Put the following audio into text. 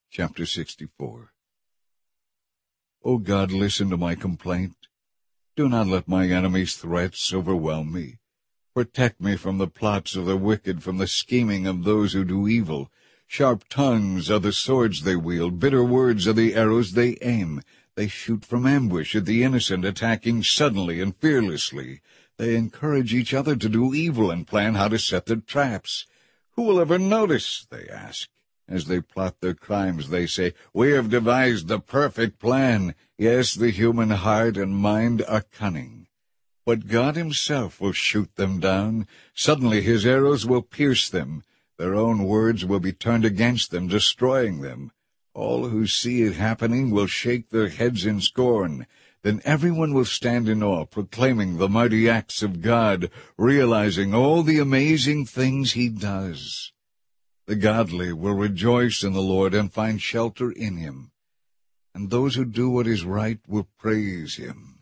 Chapter 64. O God, listen to my complaint. Do not let my enemies' threats overwhelm me. Protect me from the plots of the wicked, from the scheming of those who do evil. Sharp tongues are the swords they wield, bitter words are the arrows they aim. They shoot from ambush at the innocent, attacking suddenly and fearlessly. They encourage each other to do evil and plan how to set their traps. Who will ever notice, they ask. As they plot their crimes, they say, we have devised the perfect plan. Yes, the human heart and mind are cunning. But God himself will shoot them down. Suddenly his arrows will pierce them. Their own words will be turned against them, destroying them. All who see it happening will shake their heads in scorn. Then everyone will stand in awe, proclaiming the mighty acts of God, realizing all the amazing things he does. The godly will rejoice in the Lord and find shelter in him, and those who do what is right will praise him.